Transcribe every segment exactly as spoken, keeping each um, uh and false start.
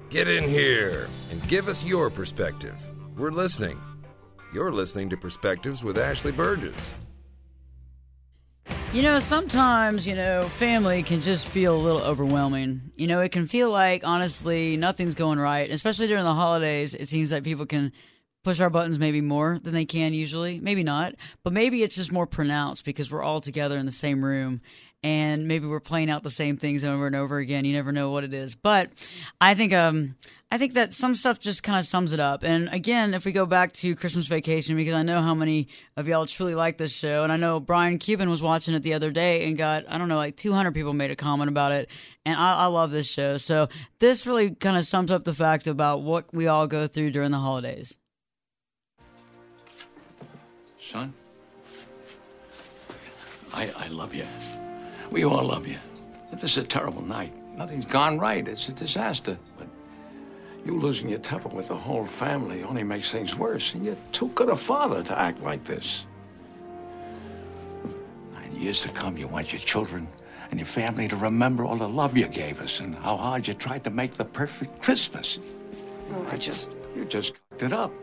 Get in here and give us your perspective. We're listening. You're listening to Perspectives with Ashley Burgess. You know, sometimes, you know, family can just feel a little overwhelming. You know, it can feel like, honestly, nothing's going right. Especially during the holidays, it seems like people can push our buttons maybe more than they can usually. Maybe not. But maybe it's just more pronounced because we're all together in the same room. And maybe we're playing out the same things over and over again. You never know what it is. But I think um, I think that some stuff just kind of sums it up. And again, if we go back to Christmas Vacation, because I know how many of y'all truly like this show. And I know Brian Cuban was watching it the other day and got, I don't know, like two hundred people made a comment about it. And I, I love this show. So this really kind of sums up the fact about what we all go through during the holidays. Son, I, I love you. We all love you. This is a terrible night. Nothing's gone right. It's a disaster. But you losing your temper with the whole family only makes things worse. And you're too good a father to act like this. In years to come, you want your children and your family to remember all the love you gave us and how hard you tried to make the perfect Christmas. Oh, I just... You just cooked it up.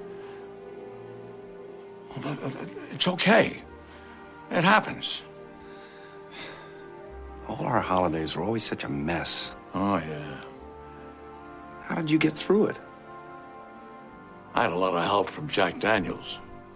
It's okay. It happens. All our holidays were always such a mess. Oh, yeah. How did you get through it? I had a lot of help from Jack Daniels.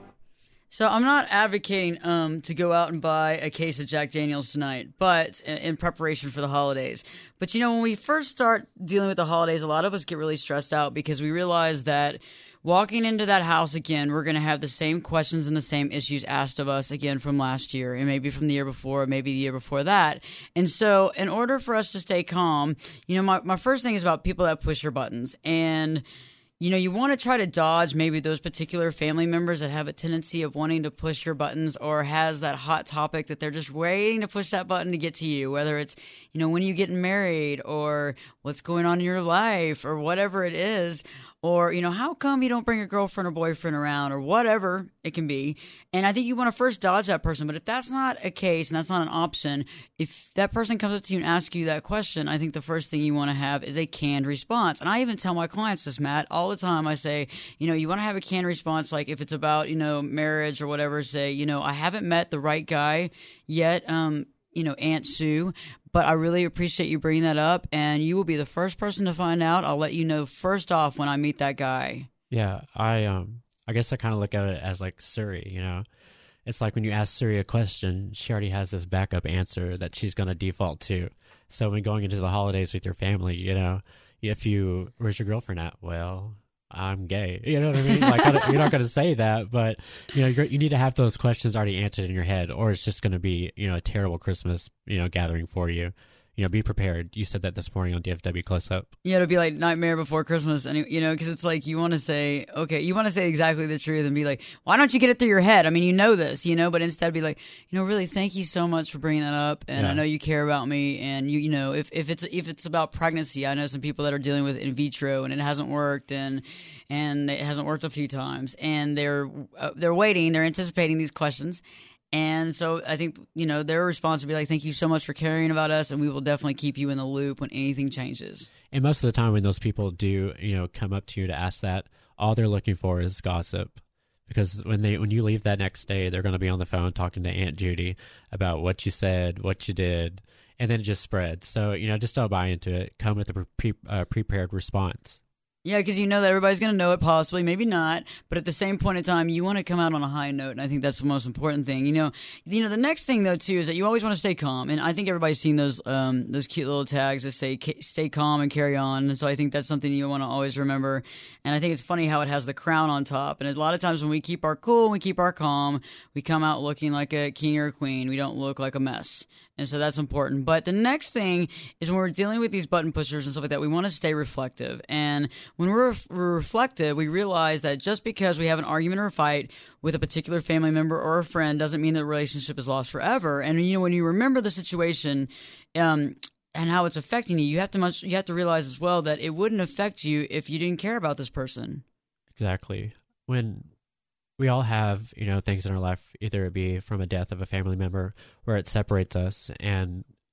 So I'm not advocating um, to go out and buy a case of Jack Daniels tonight, but in preparation for the holidays. But, you know, when we first start dealing with the holidays, a lot of us get really stressed out because we realize that walking into that house again, we're going to have the same questions and the same issues asked of us again from last year and maybe from the year before, maybe the year before that. And so in order for us to stay calm, you know, my, my first thing is about people that push your buttons. And you know, you want to try to dodge maybe those particular family members that have a tendency of wanting to push your buttons or has that hot topic that they're just waiting to push that button to get to you, whether it's, you know, when are you getting married or what's going on in your life or whatever it is. Or, you know, how come you don't bring your girlfriend or boyfriend around or whatever it can be. And I think you want to first dodge that person. But if that's not a case and that's not an option, if that person comes up to you and asks you that question, I think the first thing you want to have is a canned response. And I even tell my clients this, Matt, all the time. I say, you know, you want to have a canned response. Like if it's about, you know, marriage or whatever, say, you know, I haven't met the right guy yet. Um, you know, Aunt Sue, but I really appreciate you bringing that up, and you will be the first person to find out. I'll let you know first off when I meet that guy. Yeah, I um, I guess I kind of look at it as like Siri, you know. It's like when you ask Siri a question, she already has this backup answer that she's going to default to. So when going into the holidays with your family, you know, if you, where's your girlfriend at? Well, I'm gay. You know what I mean? Like, you're not going to say that, but, you know, you're, you need to have those questions already answered in your head, or it's just going to be, you know, a terrible Christmas, you know, gathering for you. You know, be prepared. You said that this morning on D F W Close Up. Yeah, it'll be like Nightmare Before Christmas, and you know, because it's like you want to say, okay, you want to say exactly the truth and be like, why don't you get it through your head? I mean, you know this, you know, but instead be like, you know, really, thank you so much for bringing that up, and yeah. I know you care about me, and you, you know, if, if it's if it's about pregnancy, I know some people that are dealing with in vitro and it hasn't worked, and and it hasn't worked a few times, and they're uh, they're waiting, they're anticipating these questions. And so I think, you know, their response would be like, thank you so much for caring about us, and we will definitely keep you in the loop when anything changes. And most of the time when those people do, you know, come up to you to ask that, all they're looking for is gossip. Because when they when you leave that next day, they're going to be on the phone talking to Aunt Judy about what you said, what you did, and then it just spreads. So, you know, just don't buy into it. Come with a pre- uh, prepared response. Yeah, because you know that everybody's going to know it, possibly, maybe not. But at the same point in time, you want to come out on a high note, and I think that's the most important thing. You know, you know, the next thing though too is that you always want to stay calm, and I think everybody's seen those um, those cute little tags that say "Stay calm and carry on." And so I think that's something you want to always remember. And I think it's funny how it has the crown on top. And a lot of times when we keep our cool, and we keep our calm, we come out looking like a king or a queen. We don't look like a mess. And so that's important. But the next thing is when we're dealing with these button pushers and stuff like that, we want to stay reflective. And when we're, we're reflective, we realize that just because we have an argument or a fight with a particular family member or a friend doesn't mean the relationship is lost forever. And, you know, when you remember the situation um, and how it's affecting you, you have to much, you have to realize as well that it wouldn't affect you if you didn't care about this person. Exactly. When we all have, you know, things in our life, either it be from a death of a family member where it separates us, and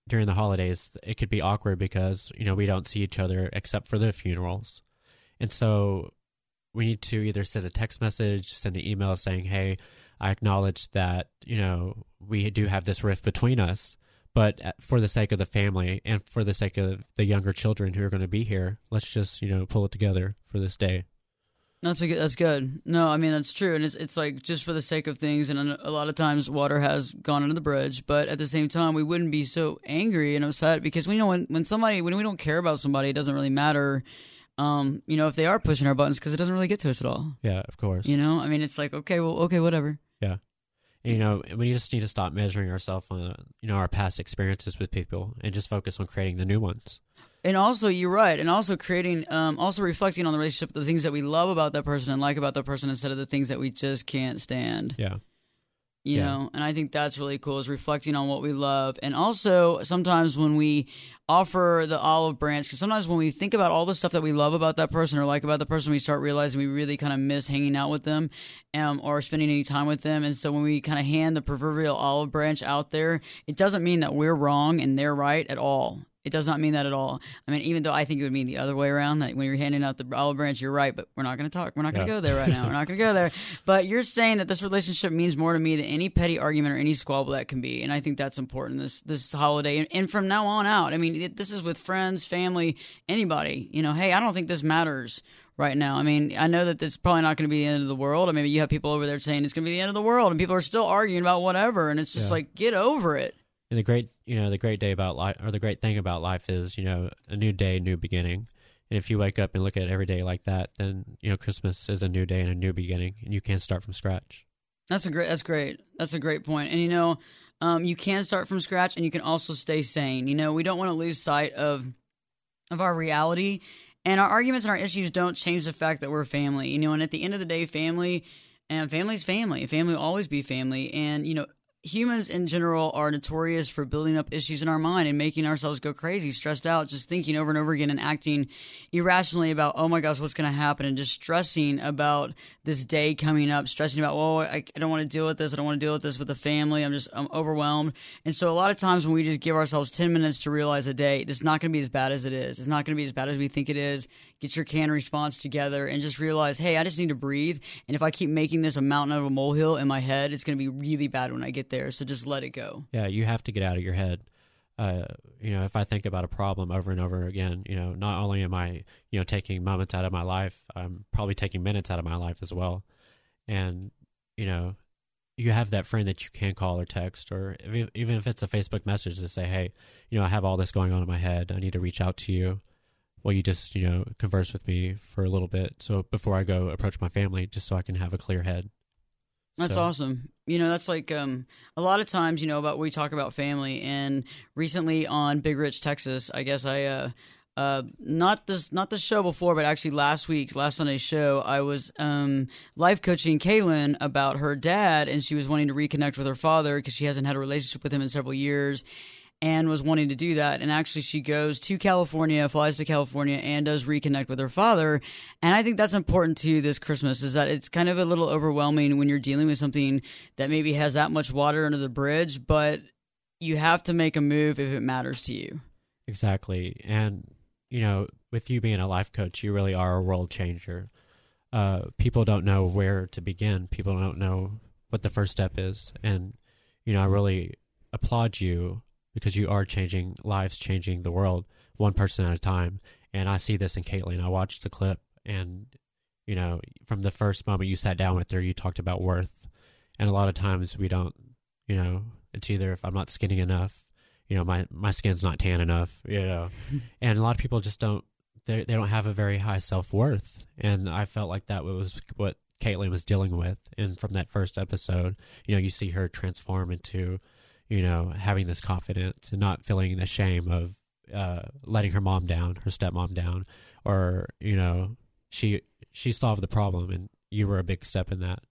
during the holidays, it could be awkward because, you know, we don't see each other except for the funerals. And so we need to either send a text message, send an email saying, hey, I acknowledge that, you know, we do have this rift between us, but for the sake of the family and for the sake of the younger children who are going to be here, let's just, you know, pull it together for this day. That's a good, that's good. No, I mean, that's true. And it's it's like just for the sake of things. And a lot of times water has gone under the bridge. But at the same time, we wouldn't be so angry and upset because we know when, when somebody, when we don't care about somebody, it doesn't really matter, um, you know, if they are pushing our buttons because it doesn't really get to us at all. Yeah, of course. You know, I mean, it's like, okay, well, okay, whatever. Yeah. And, you know, we just need to stop measuring ourselves on, uh, you know, our past experiences with people and just focus on creating the new ones. And also, you're right. And also creating, um, also reflecting on the relationship, the things that we love about that person and like about that person instead of the things that we just can't stand. Yeah. You Yeah. know, and I think that's really cool is reflecting on what we love. And also sometimes when we offer the olive branch, because sometimes when we think about all the stuff that we love about that person or like about the person, we start realizing we really kind of miss hanging out with them um, or spending any time with them. And so when we kind of hand the proverbial olive branch out there, it doesn't mean that we're wrong and they're right at all. It does not mean that at all. I mean, even though I think it would mean the other way around, that when you're handing out the olive branch, you're right, but we're not going to talk. We're not going to Yeah. go there right now. We're not going to go there. But you're saying that this relationship means more to me than any petty argument or any squabble that can be. And I think that's important this this holiday. And, and from now on out, I mean, it, this is with friends, family, anybody. You know, hey, I don't think this matters right now. I mean, I know that it's probably not going to be the end of the world. I mean, you have people over there saying it's going to be the end of the world, and people are still arguing about whatever. And it's just Yeah. like, get over it. And the great, you know, the great day about life, or the great thing about life is, you know, a new day, new beginning. And if you wake up and look at every day like that, then, you know, Christmas is a new day and a new beginning, and you can't start from scratch. That's a great. That's great. That's a great point. And you know, um, you can start from scratch, and you can also stay sane. You know, we don't want to lose sight of of our reality, and our arguments and our issues don't change the fact that we're family. You know, and at the end of the day, family and family's family. Family will always be family, and you know. Humans in general are notorious for building up issues in our mind and making ourselves go crazy, stressed out, just thinking over and over again and acting irrationally about, oh my gosh, what's going to happen? And just stressing about this day coming up, stressing about, well, I, I don't want to deal with this. I don't want to deal with this with the family. I'm just I'm overwhelmed. And so a lot of times when we just give ourselves ten minutes to realize a day, it's not going to be as bad as it is. It's not going to be as bad as we think it is. Get your canned response together and just realize, hey, I just need to breathe. And if I keep making this a mountain out of a molehill in my head, it's going to be really bad when I get there. So just let it go. Yeah, you have to get out of your head. Uh, you know, if I think about a problem over and over again, you know, not only am I, you know, taking moments out of my life, I'm probably taking minutes out of my life as well. And, you know, you have that friend that you can call or text, or if, even if it's a Facebook message to say, hey, you know, I have all this going on in my head. I need to reach out to you. Well, you just, you know, converse with me for a little bit. So before I go approach my family, just so I can have a clear head. That's So- awesome. You know, that's like um, a lot of times, you know, about we talk about family. And recently on Big Rich, Texas, I guess I, uh, uh, not this, not the show before, but actually last week's, last Sunday's show, I was um, life coaching Kaylin about her dad, and she was wanting to reconnect with her father because she hasn't had a relationship with him in several years. And was wanting to do that. And actually she goes to California, flies to California, and does reconnect with her father. And I think that's important too this Christmas, is that it's kind of a little overwhelming when you're dealing with something that maybe has that much water under the bridge, but you have to make a move if it matters to you. Exactly. And, you know, with you being a life coach, you really are a world changer. Uh, people don't know where to begin. People don't know what the first step is. And, you know, I really applaud you, because you are changing lives, changing the world, one person at a time. And I see this in Caitlin. I watched the clip, and, you know, from the first moment you sat down with her, you talked about worth. And a lot of times we don't, you know, it's either if I'm not skinny enough, you know, my, my skin's not tan enough, you know. And a lot of people just don't, they they don't have a very high self-worth. And I felt like that was what Caitlin was dealing with. And from that first episode, you know, you see her transform into, you know, having this confidence and not feeling the shame of uh, letting her mom down, her stepmom down, or, you know, she she solved the problem, and you were a big step in that.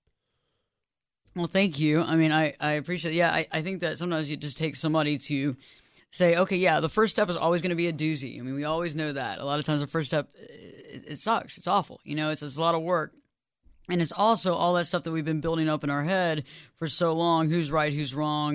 Well, thank you. I mean, I, I appreciate it. Yeah, I, I think that sometimes it just takes somebody to say, okay, yeah, the first step is always going to be a doozy. I mean, we always know that. A lot of times the first step, it, it sucks. It's awful. You know, it's, it's a lot of work. And it's also all that stuff that we've been building up in our head for so long. Who's right? Who's wrong?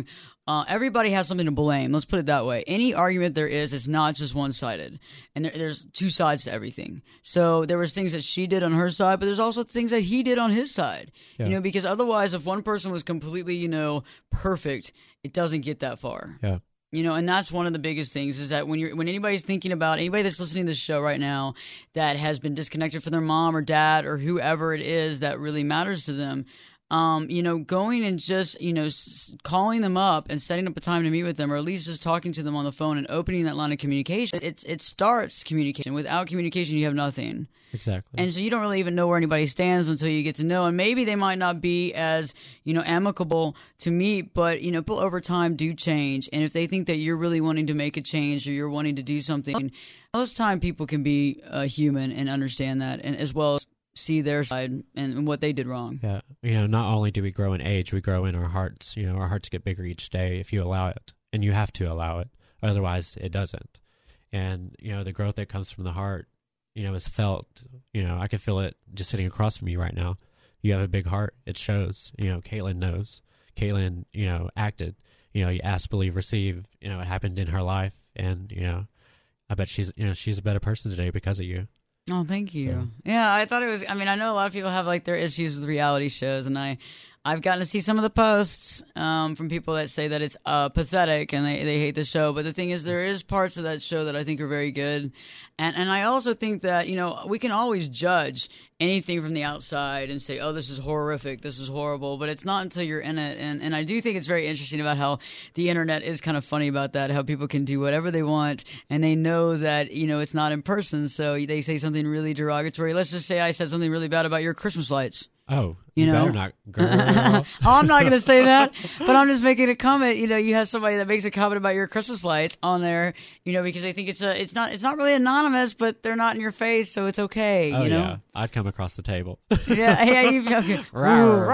Uh, everybody has something to blame. Let's put it that way. Any argument there is, it's not just one-sided. And there, there's two sides to everything. So there was things that she did on her side, but there's also things that he did on his side. Yeah. You know, because otherwise, if one person was completely, you know, perfect, it doesn't get that far. Yeah. You know, and that's one of the biggest things is that when you're when anybody's thinking about anybody that's listening to this show right now that has been disconnected from their mom or dad or whoever it is that really matters to them, um, you know, going and just, you know, s- calling them up and setting up a time to meet with them, or at least just talking to them on the phone and opening that line of communication. It's it starts communication. Without communication, you have nothing. Exactly. And so you don't really even know where anybody stands until you get to know. And maybe they might not be as, you know, amicable to meet, but, you know, people over time do change. And if they think that you're really wanting to make a change or you're wanting to do something, most time people can be uh, human and understand that, and as well as see their side and, and what they did wrong. Yeah. You know, not only do we grow in age, we grow in our hearts. You know, our hearts get bigger each day if you allow it. And you have to allow it. Otherwise, it doesn't. And, you know, the growth that comes from the heart, you know, is felt. You know, I can feel it just sitting across from you right now. You have a big heart. It shows. You know, Caitlin knows. Caitlin, you know, acted. You know, you ask, believe, receive. You know, it happened in her life. And, you know, I bet she's, you know, she's a better person today because of you. Oh, thank you. So. Yeah, I thought it was, I mean, I know a lot of people have like their issues with reality shows, and I, I've gotten to see some of the posts um, from people that say that it's uh, pathetic and they, they hate the show. But the thing is, there is parts of that show that I think are very good. And and I also think that, you know, we can always judge anything from the outside and say, oh, this is horrific, this is horrible. But it's not until you're in it. And, and I do think it's very interesting about how the internet is kind of funny about that, how people can do whatever they want. And they know that, you know, it's not in person. So they say something really derogatory. Let's just say I said something really bad about your Christmas lights. Oh, you, you know, better not, girl. oh, I'm not going to say that, but I'm just making a comment. You know, you have somebody that makes a comment about your Christmas lights on there, you know, because I think it's a, it's not, it's not really anonymous, but they're not in your face, so it's okay. Oh, you know, yeah. I'd come across the table. yeah, yeah, you, okay. Rawr.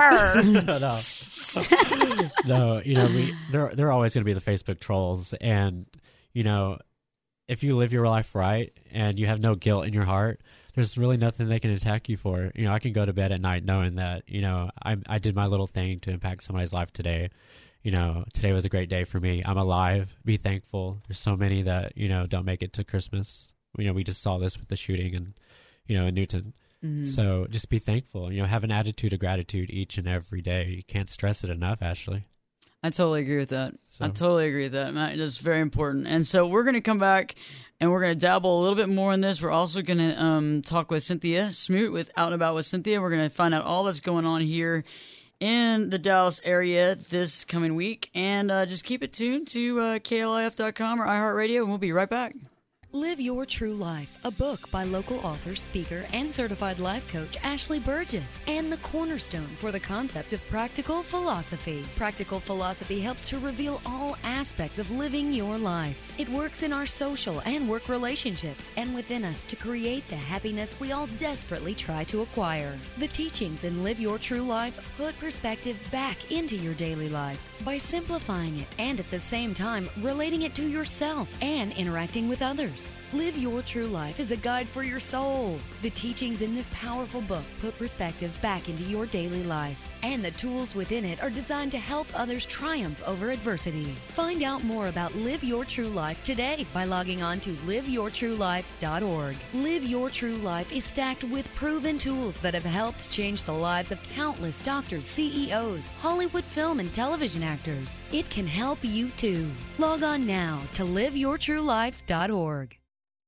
Rawr. no. no, you know, we there there are always going to be the Facebook trolls, and you know, if you live your life right and you have no guilt in your heart, there's really nothing they can attack you for. You know, I can go to bed at night knowing that, you know, I I did my little thing to impact somebody's life today. You know, today was a great day for me. I'm alive. Be thankful. There's so many that, you know, don't make it to Christmas. You know, we just saw this with the shooting and, you know, in Newton. Mm-hmm. So just be thankful. You know, have an attitude of gratitude each and every day. You can't stress it enough, Ashley. I totally agree with that. So. I totally agree with that. It's very important. And so we're going to come back and we're going to dabble a little bit more in this. We're also going to um, talk with Cynthia Smoot with Out and About with Cynthia. We're going to find out all that's going on here in the Dallas area this coming week. And uh, just keep it tuned to uh, K L I F dot com or iHeartRadio, and we'll be right back. Live Your True Life, a book by local author, speaker, and certified life coach Ashley Burgess, and the cornerstone for the concept of practical philosophy. Practical philosophy helps to reveal all aspects of living your life. It works in our social and work relationships and within us to create the happiness we all desperately try to acquire. The teachings in Live Your True Life put perspective back into your daily life by simplifying it and at the same time relating it to yourself and interacting with others. Live Your True Life is a guide for your soul. The teachings in this powerful book put perspective back into your daily life, and the tools within it are designed to help others triumph over adversity. Find out more about Live Your True Life today by logging on to live your true life dot org. Live Your True Life is stacked with proven tools that have helped change the lives of countless doctors, C E Os, Hollywood film and television actors. It can help you too. Log on now to live your true life dot org.